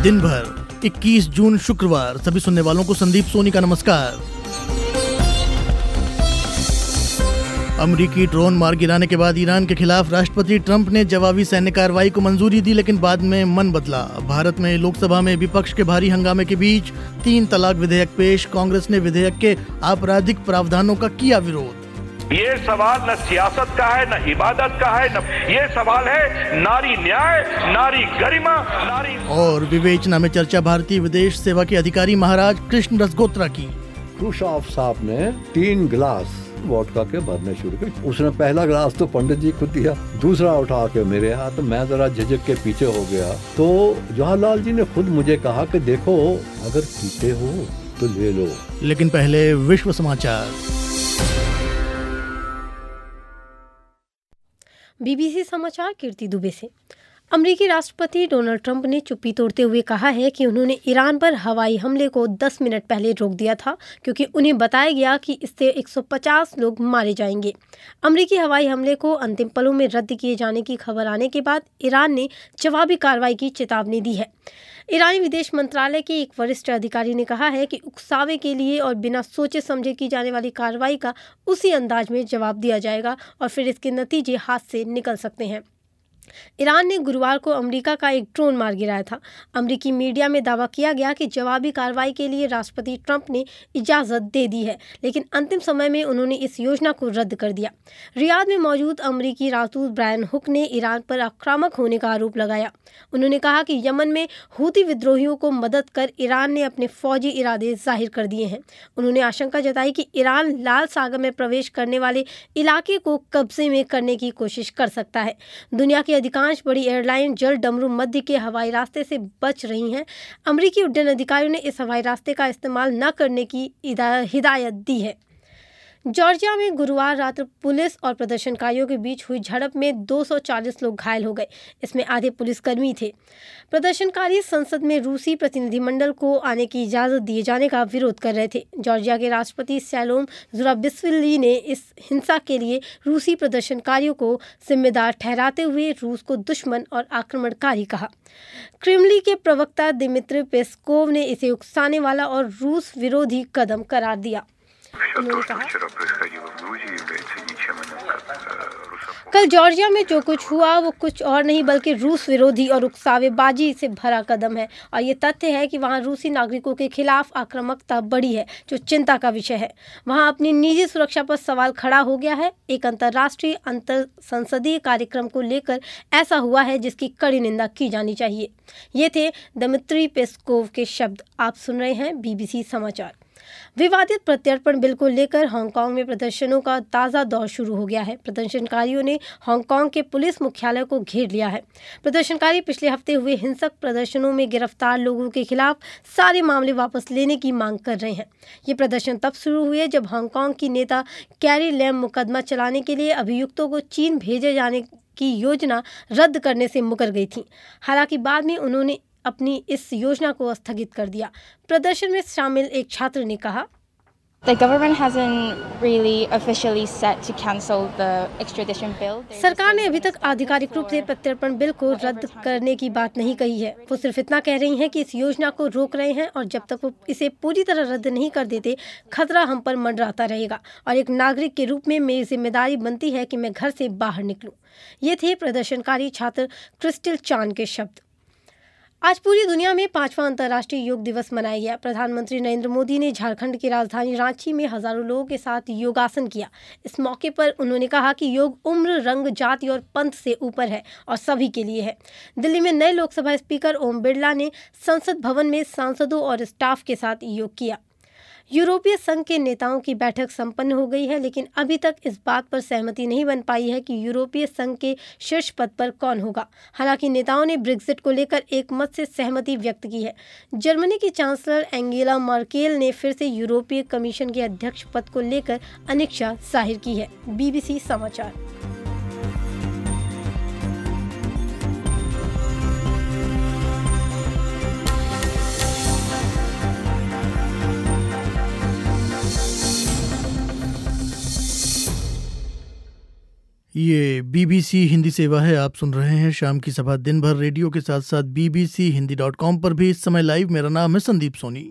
दिन भर 21 जून शुक्रवार। सभी सुनने वालों को संदीप सोनी का नमस्कार। अमेरिकी ड्रोन मार गिराने के बाद ईरान के खिलाफ राष्ट्रपति ट्रंप ने जवाबी सैन्य कार्रवाई को मंजूरी दी, लेकिन बाद में मन बदला। भारत में लोकसभा में विपक्ष के भारी हंगामे के बीच 3 तलाक विधेयक पेश। कांग्रेस ने विधेयक के आपराधिक प्रावधानों का किया विरोध। ये सवाल न सियासत का है, न इबादत का है, न ये सवाल है नारी न्याय, नारी गरिमा, नारी। और विवेचना में चर्चा भारतीय विदेश सेवा के अधिकारी महाराज कृष्ण रसगोत्रा की। खुशाफ साहब ने 3 गिलास वोडका के भरने शुरू किए। उसने पहला गिलास तो पंडित जी को दिया, दूसरा उठा के मेरे हाथ, मैं जरा झिझक के पीछे हो गया। तो जवाहरलाल जी ने खुद मुझे कहा कि देखो अगर पीते हो तो ले लो। लेकिन पहले विश्व समाचार। बीबीसी समाचार कीर्ति दुबे से। अमेरिकी राष्ट्रपति डोनाल्ड ट्रंप ने चुप्पी तोड़ते हुए कहा है कि उन्होंने ईरान पर हवाई हमले को 10 मिनट पहले रोक दिया था, क्योंकि उन्हें बताया गया कि इससे 150 लोग मारे जाएंगे। अमेरिकी हवाई हमले को अंतिम पलों में रद्द किए जाने की खबर आने के बाद ईरान ने जवाबी कार्रवाई की चेतावनी दी है। ईरानी विदेश मंत्रालय के एक वरिष्ठ अधिकारी ने कहा है कि उकसावे के लिए और बिना सोचे समझे की जाने वाली कार्रवाई का उसी अंदाज में जवाब दिया जाएगा और फिर इसके नतीजे हाथ से निकल सकते हैं। ईरान ने गुरुवार को अमेरिका का एक ड्रोन मार गिराया था। अमेरिकी मीडिया में दावा किया गया कि जवाबी कार्रवाई के लिए राष्ट्रपति ट्रंप ने इजाज़त दे दी है, लेकिन अंतिम समय में उन्होंने इस योजना को रद्द कर दिया। रियाद में मौजूद अमेरिकी राजदूत ब्रायन हुक ने ईरान पर आक्रामक होने का आरोप लगाया। उन्होंने कहा कि यमन में हूती विद्रोहियों को मदद कर ईरान ने अपने फौजी इरादे जाहिर कर दिए हैं। उन्होंने आशंका जताई कि ईरान लाल सागर में प्रवेश करने वाले इलाके को कब्जे में करने की कोशिश कर सकता है। दुनिया की अधिकांश बड़ी एयरलाइन जल डमरू मध्य के हवाई रास्ते से बच रही हैं। अमेरिकी उड्डयन अधिकारियों ने इस हवाई रास्ते का इस्तेमाल न करने की हिदायत दी है। जॉर्जिया में गुरुवार रात पुलिस और प्रदर्शनकारियों के बीच हुई झड़प में 240 लोग घायल हो गए। इसमें आधे पुलिसकर्मी थे। प्रदर्शनकारी संसद में रूसी प्रतिनिधिमंडल को आने की इजाज़त दिए जाने का विरोध कर रहे थे। जॉर्जिया के राष्ट्रपति सैलोम ज़ुराबिस्विली ने इस हिंसा के लिए रूसी प्रदर्शनकारियों को जिम्मेदार ठहराते हुए रूस को दुश्मन और आक्रमणकारी कहा। क्रेमलिन के प्रवक्ता दिमित्री पेस्कोव ने इसे उकसाने वाला और रूस विरोधी कदम करार दिया। कल जॉर्जिया में जो कुछ हुआ वो कुछ और नहीं बल्कि रूस विरोधी और उकसावेबाजी से भरा कदम है, और ये तथ्य है कि वहाँ रूसी नागरिकों के खिलाफ आक्रामकता बढ़ी है, जो चिंता का विषय है। वहाँ अपनी निजी सुरक्षा पर सवाल खड़ा हो गया है। एक अंतर्राष्ट्रीय अंतर संसदीय कार्यक्रम को लेकर ऐसा हुआ है जिसकी कड़ी निंदा की जानी चाहिए। ये थे दिमित्री पेस्कोव के शब्द। आप सुन रहे हैं बीबीसी समाचार। विवादित प्रत्यर्पण बिल को लेकर हांगकांग में प्रदर्शनों का ताज़ा दौर शुरू हो गया है। प्रदर्शनकारियों ने हांगकांग के पुलिस मुख्यालय को घेर लिया है। प्रदर्शनकारी पिछले हफ्ते हुए हिंसक प्रदर्शनों में गिरफ्तार लोगों के खिलाफ सारे मामले वापस लेने की मांग कर रहे हैं। ये प्रदर्शन तब शुरू हुए जब हांगकांग की नेता कैरी लैम मुकदमा चलाने के लिए अभियुक्तों को चीन भेजे जाने की योजना रद्द करने से मुकर गई थी। हालांकि बाद में उन्होंने अपनी इस योजना को स्थगित कर दिया। प्रदर्शन में शामिल एक छात्र ने कहा, The government hasn't really officially set to cancel the extradition bill. सरकार ने अभी तक आधिकारिक रूप से प्रत्यर्पण बिल को रद्द करने की बात नहीं कही है। वो सिर्फ इतना कह रही हैं कि इस योजना को रोक रहे हैं, और जब तक वो इसे पूरी तरह रद्द नहीं कर देते खतरा हम पर मंडराता रहेगा, और एक नागरिक के रूप में मेरी जिम्मेदारी बनती है कि मैं घर से बाहर निकलूं। ये थे प्रदर्शनकारी छात्र क्रिस्टल चान के शब्द। आज पूरी दुनिया में 5वां अंतर्राष्ट्रीय योग दिवस मनाया गया। प्रधानमंत्री नरेंद्र मोदी ने झारखंड की राजधानी रांची में हजारों लोगों के साथ योगासन किया। इस मौके पर उन्होंने कहा कि योग उम्र, रंग, जाति और पंथ से ऊपर है और सभी के लिए है। दिल्ली में नए लोकसभा स्पीकर ओम बिरला ने संसद भवन में सांसदों और स्टाफ के साथ योग किया। यूरोपीय संघ के नेताओं की बैठक संपन्न हो गई है, लेकिन अभी तक इस बात पर सहमति नहीं बन पाई है कि यूरोपीय संघ के शीर्ष पद पर कौन होगा। हालांकि नेताओं ने ब्रेक्जिट को लेकर एक मत से सहमति व्यक्त की है। जर्मनी की चांसलर एंगेला मर्केल ने फिर से यूरोपीय कमीशन के अध्यक्ष पद को लेकर अनिच्छा जाहिर की है। बीबीसी समाचार। ये BBC हिंदी सेवा है। आप सुन रहे हैं शाम की सभा दिन भर रेडियो के साथ साथ bbchindi.com पर भी इस समय लाइव। मेरा नाम है संदीप सोनी।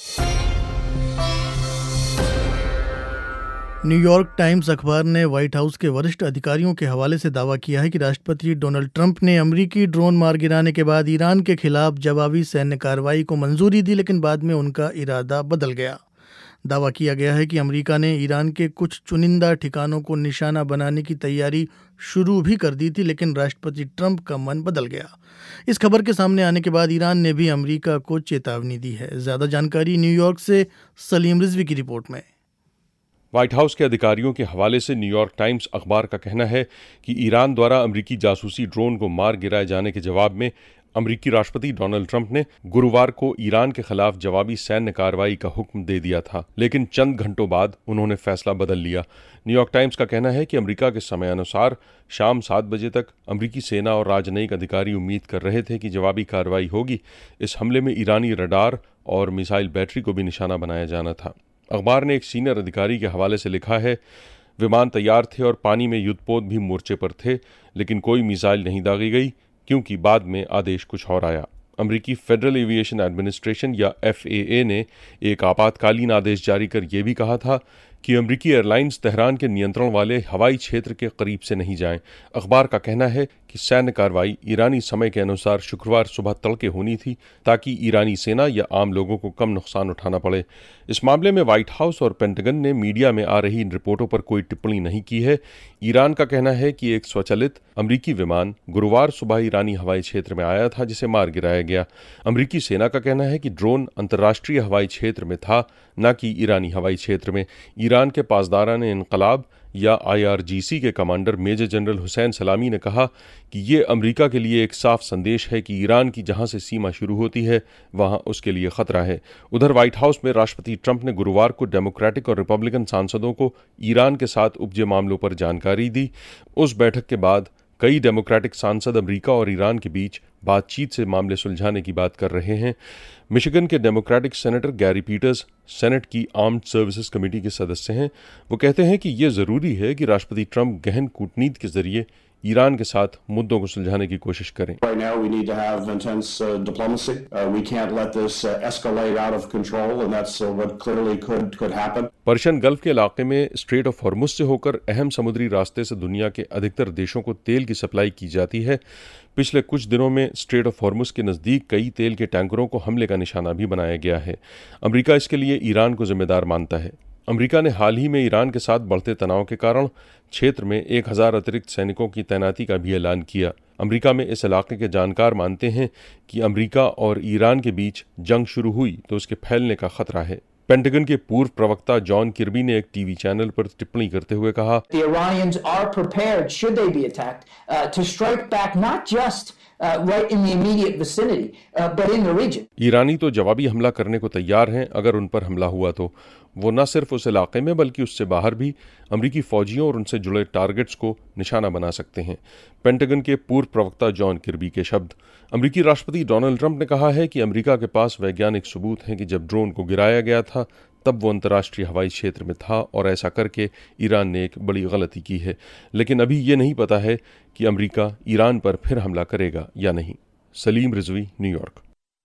न्यूयॉर्क टाइम्स अखबार ने व्हाइट हाउस के वरिष्ठ अधिकारियों के हवाले से दावा किया है कि राष्ट्रपति डोनाल्ड ट्रंप ने अमेरिकी ड्रोन मार गिराने के बाद ईरान के खिलाफ जवाबी सैन्य कार्रवाई को मंजूरी दी, लेकिन बाद में उनका इरादा बदल गया। दावा किया गया है कि अमेरिका ने ईरान के कुछ चुनिंदा ठिकानों को निशाना बनाने की तैयारी शुरू भी कर दी थी, लेकिन राष्ट्रपति ट्रंप का मन बदल गया। इस खबर के सामने आने के बाद ईरान ने भी अमेरिका को चेतावनी दी है। ज़्यादा जानकारी न्यूयॉर्क से सलीम रिजवी की रिपोर्ट में। व्हाइट हाउस के अधिकारियों के हवाले से न्यूयॉर्क टाइम्स अखबार का कहना है कि ईरान द्वारा अमेरिकी जासूसी ड्रोन को मार गिराए जाने के जवाब में अमेरिकी राष्ट्रपति डोनाल्ड ट्रंप ने गुरुवार को ईरान के खिलाफ जवाबी सैन्य कार्रवाई का हुक्म दे दिया था, लेकिन चंद घंटों बाद उन्होंने फैसला बदल लिया। न्यूयॉर्क टाइम्स का कहना है कि अमेरिका के समय अनुसार शाम 7 बजे तक अमेरिकी सेना और राजनयिक अधिकारी उम्मीद कर रहे थे कि जवाबी कार्रवाई होगी। इस हमले में ईरानी रडार और मिसाइल बैटरी को भी निशाना बनाया जाना था। अखबार ने एक सीनियर अधिकारी के हवाले से लिखा है, विमान तैयार थे और पानी में युद्धपोत भी मोर्चे पर थे, लेकिन कोई मिसाइल नहीं दागी गई क्योंकि बाद में आदेश कुछ और आया। अमेरिकी फेडरल एविएशन एडमिनिस्ट्रेशन या FAA ने एक आपातकालीन आदेश जारी कर यह भी कहा था कि अमेरिकी एयरलाइंस तेहरान के नियंत्रण वाले हवाई क्षेत्र के करीब से नहीं जाएं। अखबार का कहना है कि सैन्य कार्रवाई ईरानी समय के अनुसार शुक्रवार सुबह तड़के होनी थी ताकि ईरानी सेना या आम लोगों को कम नुकसान उठाना पड़े। इस मामले में व्हाइट हाउस और पेंटागन ने मीडिया में आ रही इन रिपोर्टों पर कोई टिप्पणी नहीं की है। ईरान का कहना है कि एक स्वचालित अमेरिकी विमान गुरुवार सुबह ईरानी हवाई क्षेत्र में आया था, जिसे मार गिराया गया। अमेरिकी सेना का कहना है कि ड्रोन अंतर्राष्ट्रीय हवाई क्षेत्र में था, न कि ईरानी हवाई क्षेत्र में। ईरान के पासदारान इनकलाब या IRGC के कमांडर मेजर जनरल हुसैन सलामी ने कहा कि ये अमेरिका के लिए एक साफ संदेश है कि ईरान की जहां से सीमा शुरू होती है वहां उसके लिए खतरा है। उधर व्हाइट हाउस में राष्ट्रपति ट्रंप ने गुरुवार को डेमोक्रेटिक और रिपब्लिकन सांसदों को ईरान के साथ उपजे मामलों पर जानकारी दी। उस बैठक के बाद कई डेमोक्रेटिक सांसद अमेरिका और ईरान के बीच बातचीत से मामले सुलझाने की बात कर रहे हैं। मिशिगन के Democratic senator Gary Peters Senate की आर्म्ड सर्विसेज कमेटी के सदस्य हैं। वो कहते हैं कि ये ज़रूरी है कि राष्ट्रपति ट्रंप गहन कूटनीति के जरिए ईरान के साथ मुद्दों को सुलझाने की कोशिश करें। Right now we need to have intense diplomacy. We can't let this escalate out of control, and that's what clearly could happen. Persian Gulf के इलाके में स्ट्रेट ऑफ हॉर्मुज से होकर अहम समुद्री रास्ते से दुनिया के अधिकतर देशों को तेल की सप्लाई की जाती है। पिछले कुछ दिनों में स्ट्रेट ऑफ हॉर्मुज के नज़दीक कई तेल के टैंकरों को हमले का निशाना भी बनाया गया है। अमेरिका इसके लिए ईरान को जिम्मेदार मानता है। अमेरिका ने हाल ही में ईरान के साथ बढ़ते तनाव के कारण क्षेत्र में 1000 अतिरिक्त सैनिकों की तैनाती का भी ऐलान किया। अमेरिका में इस इलाके के जानकार मानते हैं कि अमेरिका और ईरान के बीच जंग शुरू हुई तो उसके फैलने का खतरा है। पेंटागन के पूर्व प्रवक्ता जॉन किर्बी ने एक टीवी चैनल पर टिप्पणी करते हुए कहा, The Iranians are prepared, should they be attacked, to strike back not just right in the immediate vicinity, but in the region. ईरानी तो जवाबी हमला करने को तैयार हैं अगर उन पर हमला हुआ तो। वो न सिर्फ उस इलाके में बल्कि उससे बाहर भी अमेरिकी फौजियों और उनसे जुड़े टारगेट्स को निशाना बना सकते हैं। पेंटागन के पूर्व प्रवक्ता जॉन किर्बी के शब्द। अमेरिकी राष्ट्रपति डोनाल्ड ट्रंप ने कहा है कि अमेरिका के पास वैज्ञानिक सबूत हैं कि जब ड्रोन को गिराया गया था तब वो अंतर्राष्ट्रीय हवाई क्षेत्र में था और ऐसा करके ईरान ने एक बड़ी गलती की है। लेकिन अभी ये नहीं पता है कि अमेरिका ईरान पर फिर हमला करेगा या नहीं। सलीम रिजवी, न्यूयॉर्क।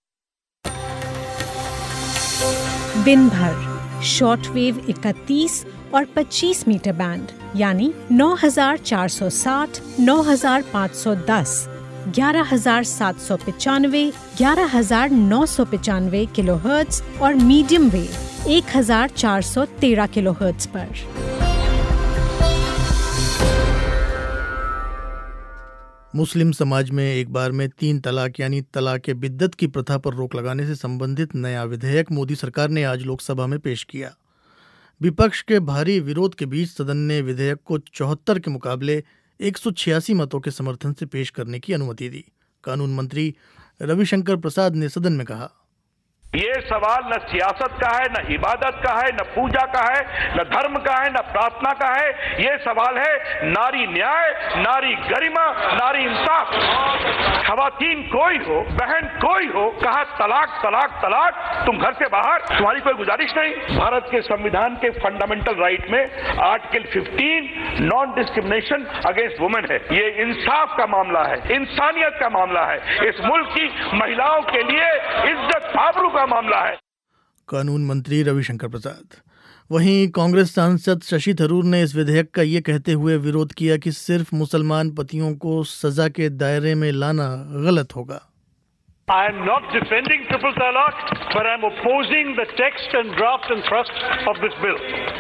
दिन भर शॉर्टवेव 31 और 25 मीटर बैंड यानी 9460, 9510, 11795, 11995 किलोहर्ट्ज और मीडियम वेव 1413 किलोहर्ट्ज पर। मुस्लिम समाज में एक बार में 3 तलाक यानी तलाक बिद्दत की प्रथा पर रोक लगाने से संबंधित नया विधेयक मोदी सरकार ने आज लोकसभा में पेश किया। विपक्ष के भारी विरोध के बीच सदन ने विधेयक को 74 के मुकाबले 186 मतों के समर्थन से पेश करने की अनुमति दी। कानून मंत्री रविशंकर प्रसाद ने सदन में कहा, ये सवाल न सियासत का है, न इबादत का है, न पूजा का है, न धर्म का है, न प्रार्थना का है। ये सवाल है नारी न्याय, नारी गरिमा, नारी इंसाफ। खवातीन कोई हो, बहन कोई हो, कहा तलाक तलाक तलाक, तुम घर से बाहर, तुम्हारी कोई गुजारिश नहीं। भारत के संविधान के फंडामेंटल राइट में article 15 non discrimination against women है। ये इंसाफ का मामला है, इंसानियत का मामला है, इस मुल्क की महिलाओं के लिए इज्जत आबरू का मामला है। कानून मंत्री रविशंकर प्रसाद। वहीं कांग्रेस सांसद शशि थरूर ने इस विधेयक का ये कहते हुए विरोध किया कि सिर्फ मुसलमान पतियों को सजा के दायरे में लाना गलत होगा। I am not defending triple talaq, but I am opposing the text and draft and thrust of this bill.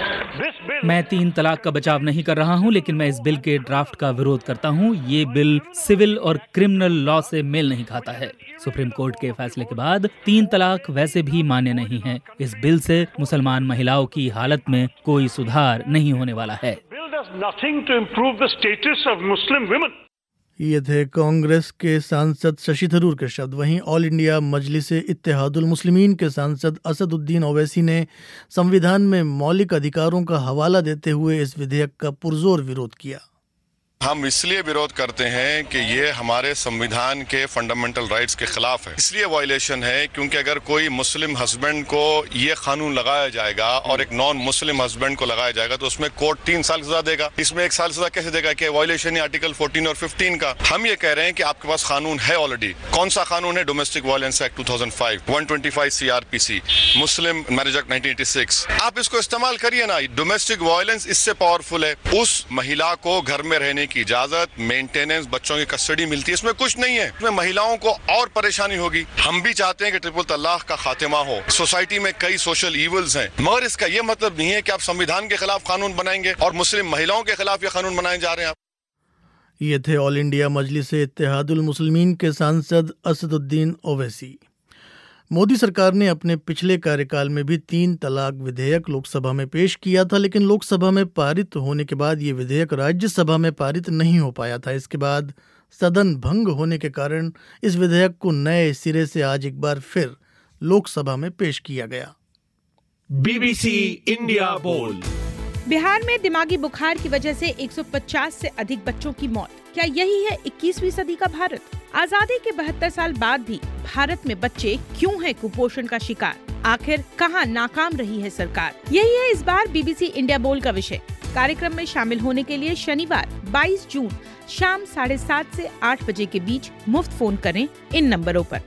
मैं 3 तलाक का बचाव नहीं कर रहा हूं, लेकिन मैं इस बिल के ड्राफ्ट का विरोध करता हूं। ये बिल सिविल और क्रिमिनल लॉ से मेल नहीं खाता है। सुप्रीम कोर्ट के फैसले के बाद 3 तलाक वैसे भी मान्य नहीं है। इस बिल से मुसलमान महिलाओं की हालत में कोई सुधार नहीं होने वाला है। Bill does nothing to improve the status of Muslim women. ये थे कांग्रेस के सांसद शशि थरूर के शब्द। वहीं ऑल इंडिया मजलिस इत्तेहादुल मुस्लिमीन के सांसद असदुद्दीन ओवैसी ने संविधान में मौलिक अधिकारों का हवाला देते हुए इस विधेयक का पुरजोर विरोध किया। हम इसलिए विरोध करते हैं कि ये हमारे संविधान के फंडामेंटल राइट्स के खिलाफ है। इसलिए वायलेशन है क्योंकि अगर कोई मुस्लिम हस्बैंड को ये कानून लगाया जाएगा और एक नॉन मुस्लिम हस्बैंड को लगाया जाएगा तो उसमें कोर्ट 3 साल की सजा देगा। इसमें 1 साल सजा कैसे देगा कि वायलेशन है आर्टिकल 14 और 15 का। हम ये कह रहे हैं कि आपके पास कानून है ऑलरेडी। कौन सा कानून है? Domestic violence act 2005, 125 CRPC, Muslim marriage act 1986। आप इसको इस्तेमाल करिए ना। डोमेस्टिक वायलेंस इससे पावरफुल है। उस महिला को घर में रहने की इजाजत, मेंटेनेंस, बच्चों की कस्टडी मिलती है। इसमें कुछ नहीं है। इसमें महिलाओं को और परेशानी होगी। हम भी चाहते हैं कि ट्रिपल तलाक का खात्मा हो। सोसाइटी में कई सोशल इवल्स हैं, मगर इसका यह मतलब नहीं है कि आप संविधान के खिलाफ कानून बनाएंगे और मुस्लिम महिलाओं के खिलाफ ये कानून बनाए जा रहे हैं। ये थे ऑल इंडिया मजलिस इत्तेहादुल मुस्लिमीन के सांसद असदुद्दीन ओवैसी। मोदी सरकार ने अपने पिछले कार्यकाल में भी 3 तलाक विधेयक लोकसभा में पेश किया था, लेकिन लोकसभा में पारित होने के बाद ये विधेयक राज्यसभा में पारित नहीं हो पाया था। इसके बाद सदन भंग होने के कारण इस विधेयक को नए सिरे से आज एक बार फिर लोकसभा में पेश किया गया। BBC इंडिया बोल। बिहार में दिमागी बुखार की वजह से 150 से अधिक बच्चों की मौत। क्या यही है 21वीं सदी का भारत? आजादी के 72 साल बाद भी भारत में बच्चे क्यों हैं कुपोषण का शिकार? आखिर कहां नाकाम रही है सरकार? यही है इस बार BBC इंडिया बोल का विषय। कार्यक्रम में शामिल होने के लिए शनिवार 22 जून शाम 7:30 से 8 बजे के बीच मुफ्त फोन करें इन नंबरों पर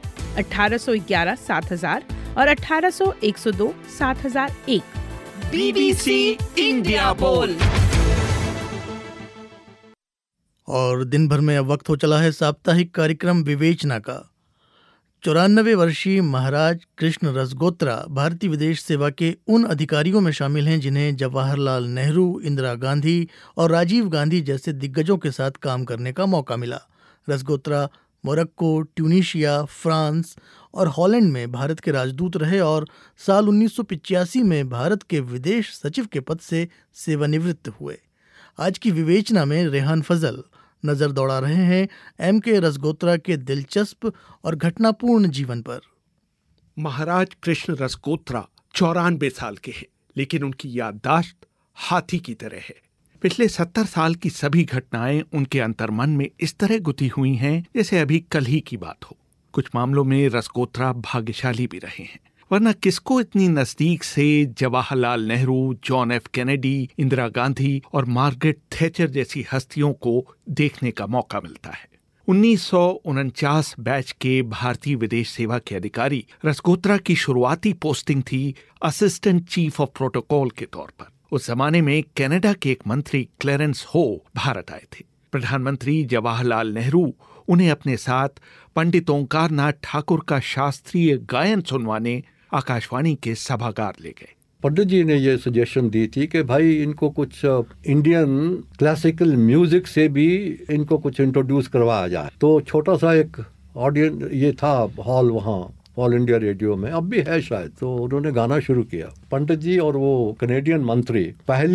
1811 7000 और 1800 102 7001। BBC इंडिया बोल। और दिन भर में अब वक्त हो चला है साप्ताहिक कार्यक्रम विवेचना का। 94 वर्षीय महाराज कृष्ण रसगोत्रा भारतीय विदेश सेवा के उन अधिकारियों में शामिल हैं जिन्हें जवाहरलाल नेहरू, इंदिरा गांधी और राजीव गांधी जैसे दिग्गजों के साथ काम करने का मौका मिला। रसगोत्रा मोरक्को, ट्यूनीशिया, फ्रांस और हॉलैंड में भारत के राजदूत रहे और साल 1985 में भारत के विदेश सचिव के पद से सेवानिवृत्त हुए। आज की विवेचना में रेहान फजल नजर दौड़ा रहे हैं MK रसगोत्रा के दिलचस्प और घटनापूर्ण जीवन पर। महाराज कृष्ण रसगोत्रा 94 साल के हैं, लेकिन उनकी याददाश्त हाथी की तरह है। पिछले 70 साल की सभी घटनाएं उनके अंतर्मन में इस तरह गुथी हुई हैं जैसे अभी कल ही की बात हो। कुछ मामलों में रसगोत्रा भाग्यशाली भी रहे हैं, वरना किसको इतनी नजदीक से Jawaharlal Nehru, John F Kennedy, Indira Gandhi और मार्गरेट थैचर जैसी हस्तियों को देखने का मौका मिलता है। 1949 बैच के भारतीय विदेश सेवा के अधिकारी रसगोत्रा की शुरुआती पोस्टिंग थी असिस्टेंट चीफ ऑफ प्रोटोकॉल के तौर पर। उस जमाने में कनाडा के एक मंत्री क्लेरेंस हो भारत आए थे। प्रधानमंत्री जवाहरलाल नेहरू उन्हें अपने साथ पंडित ओंकारनाथ ठाकुर का शास्त्रीय गायन सुनवाने आकाशवाणी के सभागार ले गए। पंडित जी ने ये सजेशन दी थी कि भाई इनको कुछ इंडियन क्लासिकल म्यूजिक से भी इनको कुछ इंट्रोड्यूस करवाया जाए। तो छोटा सा एक ऑडियंस ये था हॉल वहाँ ऑल इंडिया रेडियो में, अब भी है शायद। तो उन्होंने गाना शुरू किया। पंडित जी और वो कनेडियन मंत्री पहली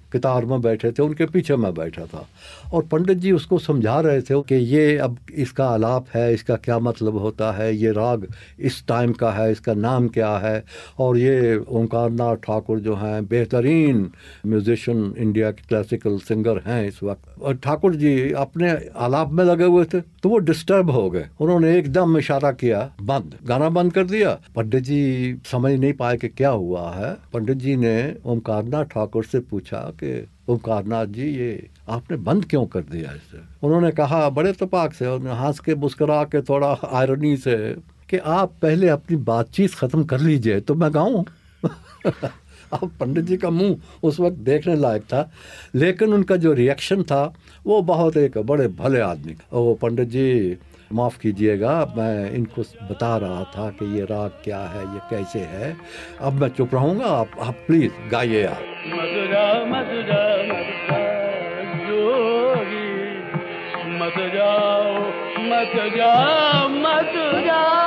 कतार में बैठे थे, उनके पीछे मैं बैठा था और पंडित जी उसको समझा रहे थे कि ये अब इसका आलाप है, इसका क्या मतलब होता है, ये राग इस टाइम का है, इसका नाम क्या है। और ये ओंकारनाथ ठाकुर जो हैं बेहतरीन म्यूजिशियन, इंडिया के क्लासिकल सिंगर हैं इस वक्त, और ठाकुर जी अपने आलाप में लगे हुए थे तो वो डिस्टर्ब हो गए। उन्होंने एकदम इशारा किया, बंद, गाना बंद कर दिया। पंडित जी समझ नहीं पाए कि क्या हुआ है। पंडित जी ने ओंकारनाथ ठाकुर से पूछा कि ओंकारनाथ जी, ये आपने बंद क्यों कर दिया इसे? उन्होंने कहा बड़े इत्तेफाक से, हंस के मुस्कुरा के थोड़ा आयरनी से, कि आप पहले अपनी बातचीत खत्म कर लीजिए तो मैं गाऊं। अब पंडित जी का मुंह उस वक्त देखने लायक था, लेकिन उनका जो रिएक्शन था वो बहुत एक बड़े भले आदमी। वो पंडित जी माफ़ कीजिएगा, मैं इनको बता रहा था कि ये राग क्या है, ये कैसे है। अब मैं चुप रहूँगा, आप प्लीज़ गाइए आप। मधुरा मधुरा जोगी मत जाओ मत जाओ मत जाओ।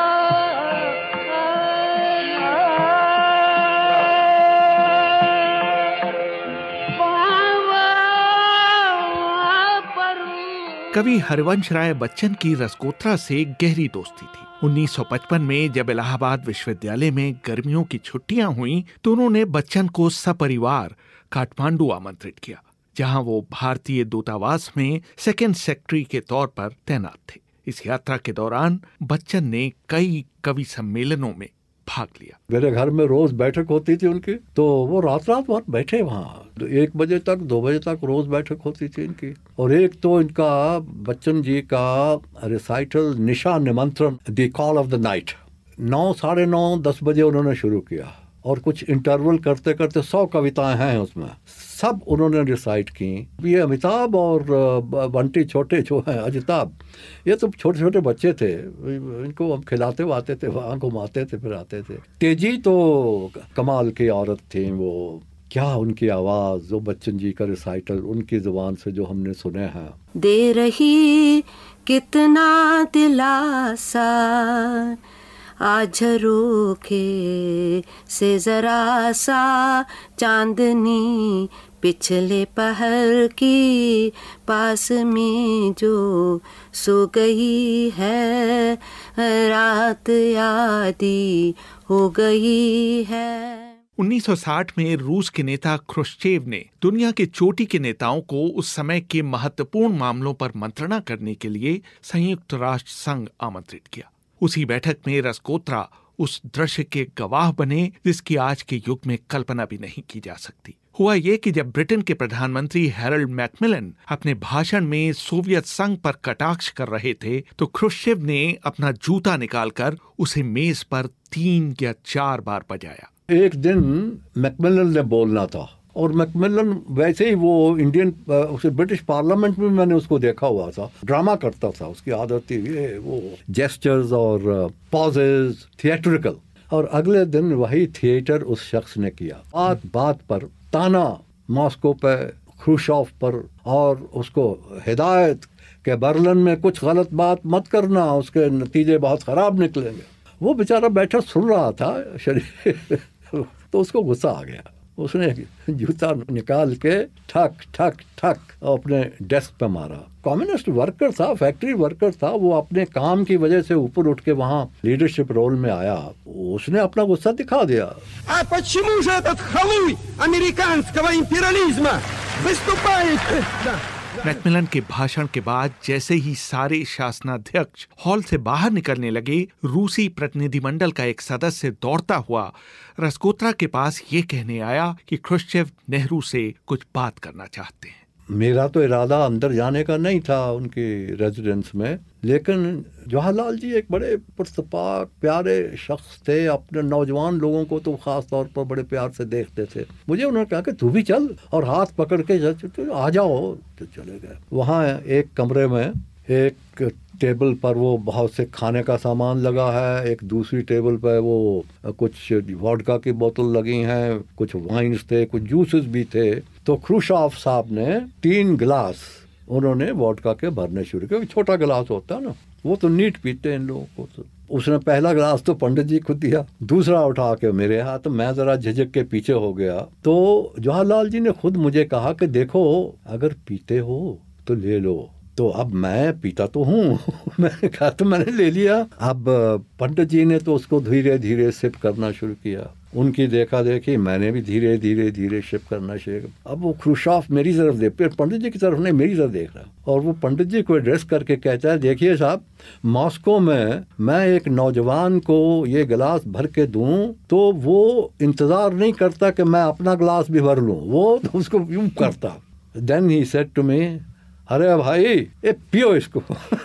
कवि हरिवंश राय बच्चन की रसकोत्रा से गहरी दोस्ती थी। 1955 में जब इलाहाबाद विश्वविद्यालय में गर्मियों की छुट्टियां हुई तो उन्होंने बच्चन को सपरिवार काठमांडू आमंत्रित किया, जहां वो भारतीय दूतावास में सेकेंड सेक्रेटरी के तौर पर तैनात थे। इस यात्रा के दौरान बच्चन ने कई कवि सम्मेलनों में भाग लिया। मेरे घर में रोज बैठक होती थी उनकी, तो वो रात भर बैठे वहाँ, 1 बजे तक 2 बजे तक रोज बैठक होती थी इनकी। और एक तो इनका बच्चन जी का recital Nisha Nimantran, the call of the night, 9, साढ़े 9, 10 बजे उन्होंने शुरू किया और कुछ इंटरवल करते करते 100 कविताएं हैं उसमें, सब उन्होंने रिसाइट की। ये अमिताभ और बंटी छोटे जो हैं, अजिताभ, ये तो छोटे छोटे बच्चे थे, इनको हम खिलाते वाते थे, वहाँ घुमाते थे, फिर आते थे। तेजी तो कमाल की औरत थी, वो क्या उनकी आवाज़, जो बच्चन जी का रिसाइटल उनकी ज़ुबान से जो हमने सुने हैं। दे रही कितना दिलासा आज झरोखे से जरा सा चांदनी पिछले पहर की पास में जो सो गई है, रात यादी हो गई है। 1960 में रूस के नेता ख्रुश्चेव ने दुनिया के चोटी के नेताओं को उस समय के महत्वपूर्ण मामलों पर मंत्रणा करने के लिए संयुक्त राष्ट्र संघ आमंत्रित किया। उसी बैठक में रसकोत्रा उस दृश्य के गवाह बने जिसकी आज के युग में कल्पना भी नहीं की जा सकती। हुआ ये कि जब ब्रिटेन के प्रधानमंत्री हैरोल्ड मैकमिलन अपने भाषण में सोवियत संघ पर कटाक्ष कर रहे थे तो ख्रुश्चेव ने अपना जूता निकालकर उसे मेज पर 3 या 4 बार बजाया। एक दिन मैकमिलन ने बोलना था और मैकमिलन वैसे ही वो इंडियन ब्रिटिश पार्लियामेंट में मैंने उसको देखा हुआ था, ड्रामा करता था, उसकी आदत थी ये वो जेस्चर्स और पॉजेज, थिएट्रिकल। और अगले दिन वही थिएटर उस शख्स ने किया, बात बात पर ताना मॉस्को पे, ख्रुश्चेव पर, और उसको हिदायत के बर्लिन में कुछ गलत बात मत करना, उसके नतीजे बहुत खराब निकलेंगे। वो बेचारा बैठा सुन रहा था शरीर तो उसको गुस्सा आ गया, उसने जूता निकाल के ठक ठक ठक अपने डेस्क पे मारा। कम्युनिस्ट वर्कर था, फैक्ट्री वर्कर था, वो अपने काम की वजह से ऊपर उठ के वहाँ लीडरशिप रोल में आया, उसने अपना गुस्सा दिखा दिया। А почему же этот халуй американского империализма выступает? मैकमिलन के भाषण के बाद जैसे ही सारे शासनाध्यक्ष हॉल से बाहर निकलने लगे, रूसी प्रतिनिधिमंडल का एक सदस्य दौड़ता हुआ रसकोत्रा के पास ये कहने आया कि ख्रुश्चेव नेहरू से कुछ बात करना चाहते हैं। मेरा तो इरादा अंदर जाने का नहीं था उनकी रेजिडेंस में, लेकिन जवाहरलाल जी एक बड़े पुरस्पाक प्यारे शख्स थे, अपने नौजवान लोगों को तो खास तौर पर बड़े प्यार से देखते थे। मुझे उन्होंने कहा कि तू भी चल, और हाथ पकड़ के आ जाओ, तो चले गए। वहाँ एक कमरे में एक टेबल पर वो बहुत से खाने का सामान लगा है, एक दूसरी टेबल पर वो कुछ वोडका की बोतल लगी हैं, कुछ वाइन्स थे, कुछ जूसेस भी थे। तो ख्रुश्चेव साहब ने 3 गिलास उन्होंने वोडका के भरने शुरू किया। छोटा गिलास होता है ना, वो तो नीट पीते हैं इन लोगों को, उसने पहला गिलास तो पंडित जी को दिया, दूसरा उठा के मेरे हाथ, मैं जरा झिझक के पीछे हो गया। तो जवाहरलाल जी ने खुद मुझे कहा कि देखो अगर पीते हो तो ले लो। तो अब मैं पीता तो हूँ मैंने कहा तो मैंने ले लिया। अब पंडित जी ने तो उसको धीरे धीरे सिप करना शुरू किया, उनकी देखा देखी मैंने भी धीरे धीरे धीरे सिप करना शुरू। अब वो ख्रुश्चोव मेरी तरफ देख, फिर पंडित जी की तरफ नहीं मेरी तरफ देख रहा, और वो पंडित जी को एड्रेस करके कहता है देखिए साहब, मॉस्को में मैं एक नौजवान को ये गिलास भर के दूं तो वो इंतजार नहीं करता कि मैं अपना गिलास भी भर लूं, वो तो उसको यूं करता। Then he said to me, अरे भाई ये पियो इसको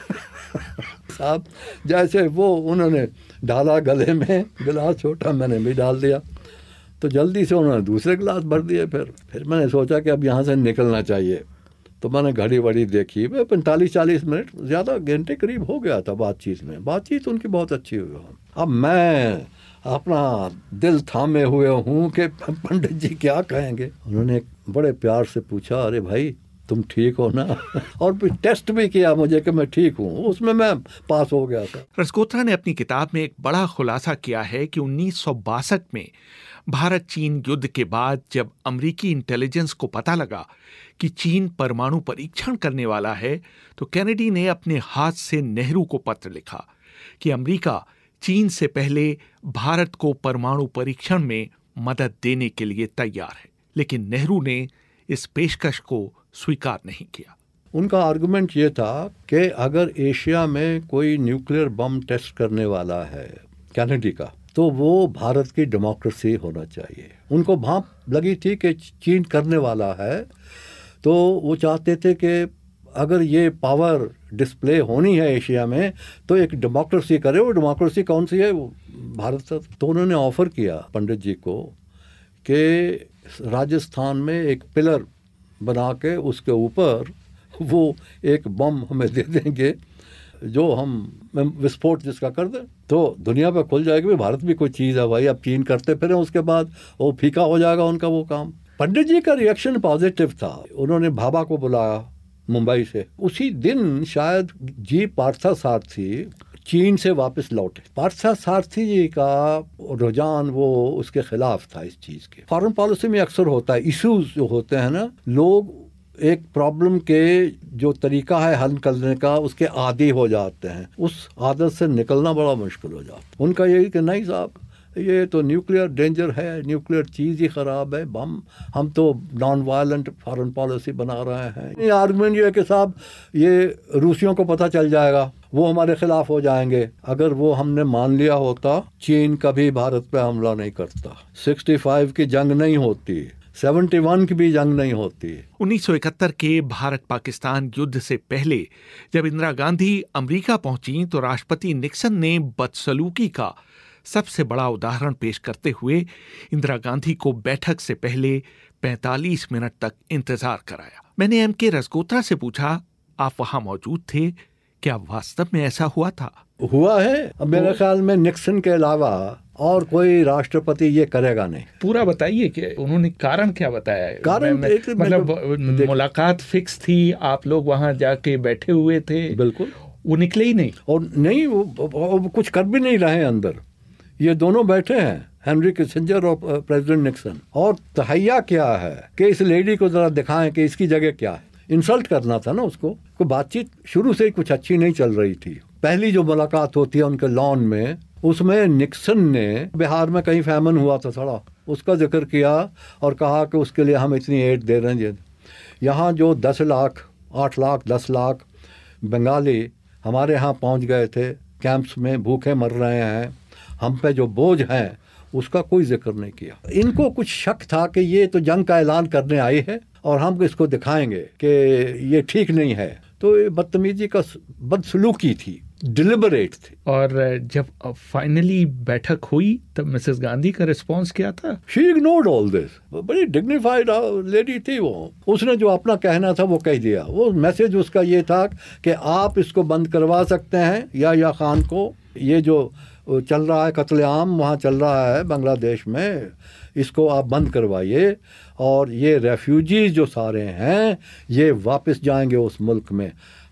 साहब जैसे वो उन्होंने डाला गले में गिलास छोटा, मैंने भी डाल दिया, तो जल्दी से उन्होंने दूसरे गिलास भर दिए। फिर मैंने सोचा कि अब यहाँ से निकलना चाहिए, तो मैंने घड़ी वड़ी देखी, 45-40 मिनट ज़्यादा घंटे करीब हो गया था बातचीत में। बातचीत उनकी बहुत अच्छी हुई। अब मैं अपना दिल थामे हुए हूँ कि पंडित जी क्या कहेंगे। उन्होंने बड़े प्यार से पूछा, अरे भाई तुम ठीक हो ना, और फिर टेस्ट भी किया मुझे कि मैं ठीक हूँ, उसमें मैं पास हो गया था। रसगोत्रा ने अपनी किताब में एक बड़ा खुलासा किया है कि 1962 में भारत चीन युद्ध के बाद जब अमेरिकी इंटेलिजेंस को पता लगा कि चीन परमाणु परीक्षण करने वाला है, तो कैनेडी ने अपने हाथ से नेहरू को पत्र लिखा कि अमेरिका चीन से पहले भारत को परमाणु परीक्षण में मदद देने के लिए तैयार है। लेकिन नेहरू ने इस पेशकश को स्वीकार नहीं किया। उनका आर्गुमेंट ये था कि अगर एशिया में कोई न्यूक्लियर बम टेस्ट करने वाला है कैनेडी का, तो वो भारत की डेमोक्रेसी होना चाहिए। उनको भांप लगी थी कि चीन करने वाला है, तो वो चाहते थे कि अगर ये पावर डिस्प्ले होनी है एशिया में तो एक डेमोक्रेसी करे। वो डेमोक्रेसी कौन सी है? वो भारत से। तो उन्होंने ऑफ़र किया पंडित जी को कि राजस्थान में एक पिलर बना के उसके ऊपर वो एक बम हमें दे देंगे जो हम विस्फोट जिसका कर दें, तो दुनिया पे खुल जाएगी भाई भारत भी कोई चीज़ है भाई। अब चीन करते फिर उसके बाद वो फीका हो जाएगा उनका वो काम। पंडित जी का रिएक्शन पॉजिटिव था। उन्होंने भाभा को बुलाया मुंबई से। उसी दिन शायद जी पार्थसारथी चीन से वापस लौटे। पार्थसारथी जी का रुझान वो उसके खिलाफ था इस चीज़ के। फॉरेन पॉलिसी में अक्सर होता है, इश्यूज जो होते हैं ना, लोग एक प्रॉब्लम के जो तरीका है हल करने का उसके आदी हो जाते हैं, उस आदत से निकलना बड़ा मुश्किल हो जाता है। उनका यही कि नहीं साहब ये तो न्यूक्लियर डेंजर है, न्यूक्लियर चीज़ ही ख़राब है, बम, हम तो नॉन वायलेंट फॉरेन पॉलिसी बना रहे हैं। ये आर्गुमेंट ये है कि साहब ये रूसियों को पता चल जाएगा, वो हमारे खिलाफ हो जाएंगे। अगर वो हमने मान लिया होता चीन कभी भारत पे हमला नहीं करता, 65 की जंग नहीं होती, 71 की भी जंग नहीं होती। 1971 के भारत पाकिस्तान युद्ध से पहले जब इंदिरा गांधी अमेरिका पहुंची तो राष्ट्रपति निक्सन ने बदसलूकी का सबसे बड़ा उदाहरण पेश करते हुए इंदिरा गांधी को बैठक से पहले 45 मिनट तक इंतजार कराया। मैंने एम.के. रसगोत्रा से पूछा, आप वहां मौजूद थे, क्या वास्तव में ऐसा हुआ था? हुआ है। अब मेरे ख्याल में निक्सन के अलावा और कोई राष्ट्रपति ये करेगा नहीं। पूरा बताइए कि उन्होंने कारण क्या बताया? कारण मतलब मुलाकात फिक्स थी, आप लोग वहां जाके बैठे हुए थे? बिल्कुल। वो निकले ही नहीं? और नहीं वो कुछ कर भी नहीं रहे अंदर। ये दोनों बैठे हैं, हेनरी किसिंजर और प्रेसिडेंट निक्सन, और तहैया क्या है कि इस लेडी को जरा दिखाएं कि इसकी जगह क्या है। इंसल्ट करना था ना उसको। कोई बातचीत शुरू से ही कुछ अच्छी नहीं चल रही थी। पहली जो मुलाकात होती है उनके लॉन में, उसमें निक्सन ने बिहार में कहीं फैमन हुआ था थोड़ा, उसका जिक्र किया और कहा कि उसके लिए हम इतनी एड दे रहे हैं। यहाँ जो 10 लाख 8 लाख 10 लाख बंगाली हमारे यहाँ पहुँच गए थे, कैंप्स में भूखे मर रहे हैं, हम पे जो बोझ है उसका कोई जिक्र नहीं किया। इनको कुछ शक था कि ये तो जंग का ऐलान करने आई है और हम इसको दिखाएंगे कि ये ठीक नहीं है। तो ये बदतमीजी का बदसलूकी थी, डिलिबरेट थी। और जब फाइनली बैठक हुई तब मिसेस गांधी का रिस्पांस क्या था? She ignored all this. बड़ी डिग्निफाइड लेडी थी वो। उसने जो अपना कहना था वो कह दिया। वो मैसेज उसका ये था कि आप इसको बंद करवा सकते हैं या खान को, ये जो चल रहा है कत्लेआम वहाँ चल रहा है बांग्लादेश में, इसको आप बंद करवाइए और ये रेफ्यूजीज जो सारे हैं ये वापस जाएंगे उस मुल्क में।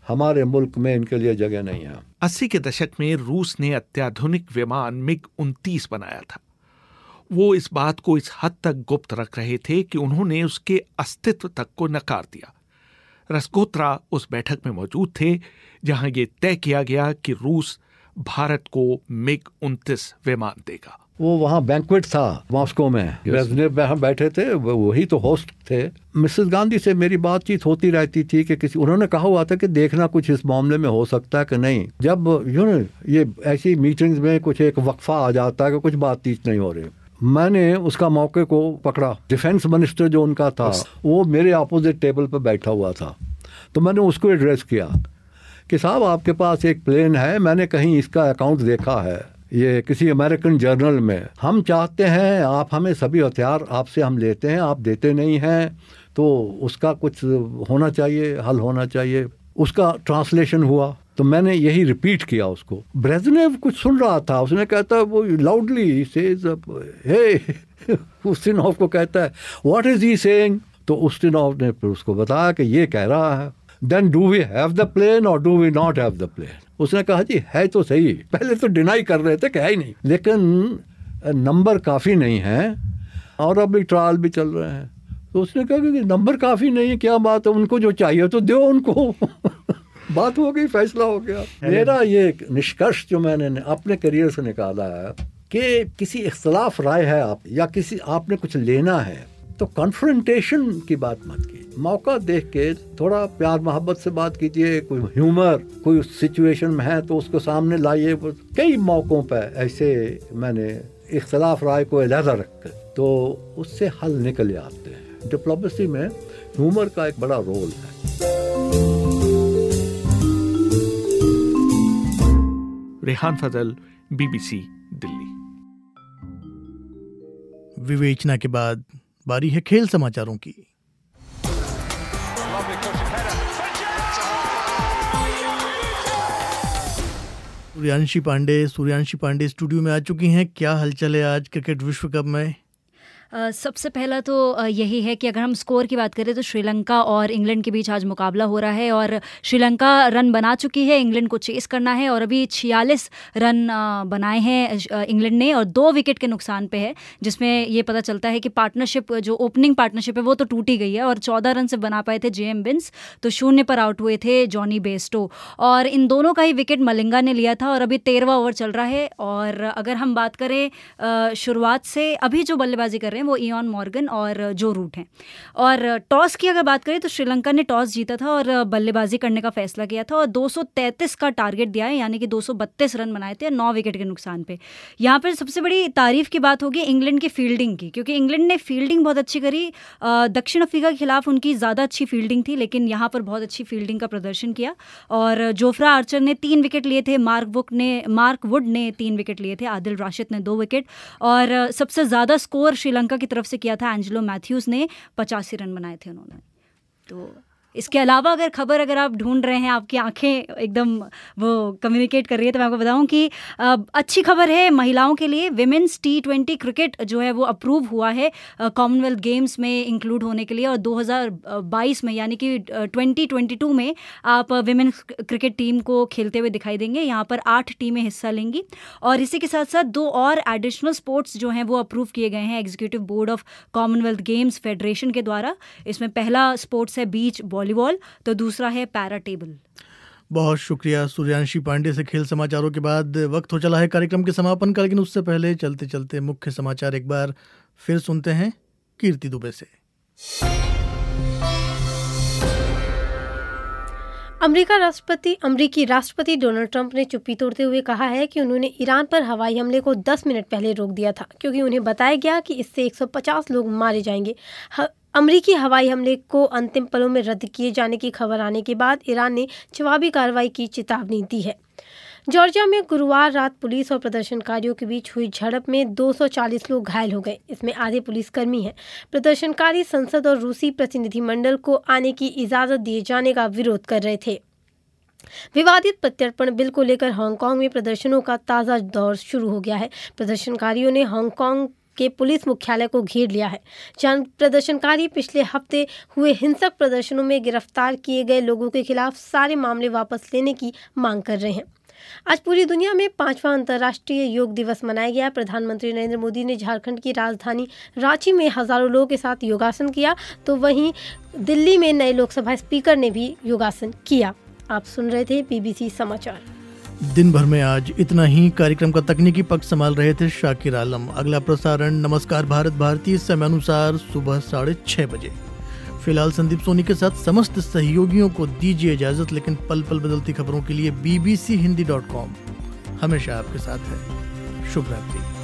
हमारे मुल्क में इनके लिए जगह नहीं है। 80 के दशक में रूस ने अत्याधुनिक विमान मिग-29 बनाया था। वो इस बात को इस हद तक गुप्त रख रहे थे कि उन्होंने उसके अस्तित्व तक को नकार दिया। रसगोत्रा उस बैठक में मौजूद थे जहां ये तय किया गया कि रूस भारत को मिग-29 विमान देगा। वो वहाँ बैंक्वेट था मॉस्को में, ब्रेज़नेव वहाँ बैठे थे, वही तो होस्ट थे। मिसेस गांधी से मेरी बातचीत होती रहती थी कि उन्होंने कहा हुआ था कि देखना कुछ इस मामले में हो सकता है कि नहीं। जब ये ऐसी मीटिंग्स में कुछ एक वक्फा आ जाता है कि कुछ बातचीत नहीं हो रही, मैंने उसका मौके को पकड़ा। डिफेंस मिनिस्टर जो उनका था वो मेरे अपोजिट टेबल पर बैठा हुआ था, तो मैंने उसको एड्रेस किया कि साहब आपके पास एक प्लेन है, मैंने कहीं इसका अकाउंट देखा है, ये किसी अमेरिकन जर्नल में। हम चाहते हैं आप हमें सभी हथियार आपसे हम लेते हैं, आप देते नहीं हैं, तो उसका कुछ होना चाहिए, हल होना चाहिए। उसका ट्रांसलेशन हुआ तो मैंने यही रिपीट किया उसको। ब्रेज़नेव कुछ सुन रहा था, उसने कहता वो लाउडली सेज हे उस्तिनोव को कहता है व्हाट इज ही सेइंग, तो उस्तिनोव ने फिर उसको बताया कि ये कह रहा है then do we have the plane और do we not have the plane. उसने कहा जी है तो सही, पहले तो डिनाई कर रहे थे कि है ही नहीं, लेकिन नंबर काफ़ी नहीं है और अभी ट्रायल भी चल रहे हैं। तो उसने कहा कि नंबर काफ़ी नहीं है, क्या बात है, उनको जो चाहिए तो दो उनको। बात हो गई, फैसला हो गया। मेरा ये निष्कर्ष जो मैंने अपने करियर से निकाला है कि किसी इख्तलाफ राय है आप या किसी आपने कुछ लेना है तो कन्फ्रंटेशन की बात मत कीजिए, मौका देख के थोड़ा प्यार मोहब्बत से बात कीजिए। कोई ह्यूमर कोई सिचुएशन में है तो उसको सामने लाइए। कई मौक़ों पर ऐसे मैंने इख्तलाफ राय को अलहदा रख कर तो उससे हल निकल आते हैं। डिप्लोमेसी में ह्यूमर का एक बड़ा रोल है। रेहान फजल, BBC दिल्ली। विवेचना के बाद बारी है खेल समाचारों की। सूर्यांशी पांडे स्टूडियो में आ चुकी हैं। क्या हलचल है आज क्रिकेट विश्व कप में? सबसे पहला तो यही है कि अगर हम स्कोर की बात करें तो श्रीलंका और इंग्लैंड के बीच आज मुकाबला हो रहा है और श्रीलंका रन बना चुकी है, इंग्लैंड को चेस करना है और अभी 46 रन बनाए हैं इंग्लैंड ने और 2 विकेट के नुकसान पे है, जिसमें ये पता चलता है कि पार्टनरशिप जो ओपनिंग पार्टनरशिप है वो तो टूटी गई है और 14 रन से बना पाए थे जेएम बिन्स, तो 0 पर आउट हुए थे जॉनी बेस्टो और इन दोनों का ही विकेट मलिंगा ने लिया था और अभी 13वां ओवर चल रहा है। और अगर हम बात करें शुरुआत से अभी जो बल्लेबाजी कर रहे हैं वो इयान मॉर्गन और जो रूट हैं। और टॉस की अगर बात करें तो श्रीलंका ने टॉस जीता था और बल्लेबाजी करने का फैसला किया था और 233 का टारगेट दिया है, यानी कि 232 रन बनाए थे 9 विकेट के नुकसान पे। यहाँ पर सबसे बड़ी तारीफ की बात होगी इंग्लैंड की फील्डिंग की, क्योंकि इंग्लैंड ने फील्डिंग बहुत अच्छी करी। दक्षिण अफ्रीका के खिलाफ उनकी ज़्यादा अच्छी फील्डिंग थी, लेकिन यहाँ पर बहुत अच्छी फील्डिंग का प्रदर्शन किया और जोफ्रा आर्चर ने 3 विकेट लिए थे, मार्क वुड ने 3 विकेट लिए थे, आदिल राशिद ने 2 विकेट और सबसे ज़्यादा स्कोर श्रीलंका की तरफ से किया था एंजेलो मैथ्यूज ने, 85 रन बनाए थे उन्होंने। तो इसके अलावा अगर आप ढूंढ रहे हैं, आपकी आंखें एकदम वो कम्युनिकेट कर रही है, तो मैं आपको बताऊं कि अच्छी खबर है महिलाओं के लिए। विमेंस T20 क्रिकेट जो है वो अप्रूव हुआ है कॉमनवेल्थ गेम्स में इंक्लूड होने के लिए और 2022 में यानी कि 2022 में आप विमेंस क्रिकेट टीम को खेलते हुए दिखाई देंगे। यहाँ पर 8 टीमें हिस्सा लेंगी और इसी के साथ साथ 2 और एडिशनल स्पोर्ट्स जो हैं वो अप्रूव किए गए हैं executive board of Commonwealth Games Federation के द्वारा। इसमें पहला स्पोर्ट्स है बीच वॉलीबॉल, तो दूसरा है पैरा टेबल। बहुत शुक्रिया सूर्यांशी पांडे से। खेल समाचारों के बाद वक्त हो चला है कार्यक्रम के समापन का, लेकिन उससे पहले चलते चलते मुख्य समाचार एक बार फिर सुनते हैं कीर्ति दुबे से। अमेरिकी राष्ट्रपति डोनाल्ड ट्रंप ने चुप्पी तोड़ते हुए कहा है कि उन्होंने ईरान पर हवाई हमले को 10 मिनट पहले रोक दिया था, क्योंकि उन्हें बताया गया कि इससे 150 लोग मारे जाएंगे। अमेरिकी हवाई हमले को अंतिम पलों में रद्द किए जाने की खबर आने के बाद ईरान ने जवाबी कार्रवाई की चेतावनी दी है। जॉर्जिया में गुरुवार रात पुलिस और प्रदर्शनकारियों के बीच हुई झड़प में 240 लोग घायल हो गए, इसमें आधे पुलिसकर्मी हैं। प्रदर्शनकारी संसद और रूसी प्रतिनिधिमंडल को आने की इजाज़त दिए जाने का विरोध कर रहे थे। विवादित प्रत्यर्पण बिल को लेकर हांगकांग में प्रदर्शनों का ताज़ा दौर शुरू हो गया है। प्रदर्शनकारियों ने हांगकांग के पुलिस मुख्यालय को घेर लिया है, जहां प्रदर्शनकारी पिछले हफ्ते हुए हिंसक प्रदर्शनों में गिरफ्तार किए गए लोगों के खिलाफ सारे मामले वापस लेने की मांग कर रहे हैं। आज पूरी दुनिया में 5वां अंतर्राष्ट्रीय योग दिवस मनाया गया। प्रधानमंत्री नरेंद्र मोदी ने झारखंड की राजधानी रांची में हजारों लोगों के साथ योगासन किया, तो वहीं दिल्ली में नए लोकसभा स्पीकर ने भी योगासन किया। आप सुन रहे थे BBC समाचार। दिन भर में आज इतना ही। कार्यक्रम का तकनीकी पक्ष संभाल रहे थे शाकिर आलम। अगला प्रसारण नमस्कार भारत भारतीय समयानुसार सुबह 6:30 बजे। फिलहाल संदीप सोनी के साथ समस्त सहयोगियों को दीजिए इजाजत, लेकिन पल पल बदलती खबरों के लिए bbchindi.com हमेशा आपके साथ है। शुभ रात्रि।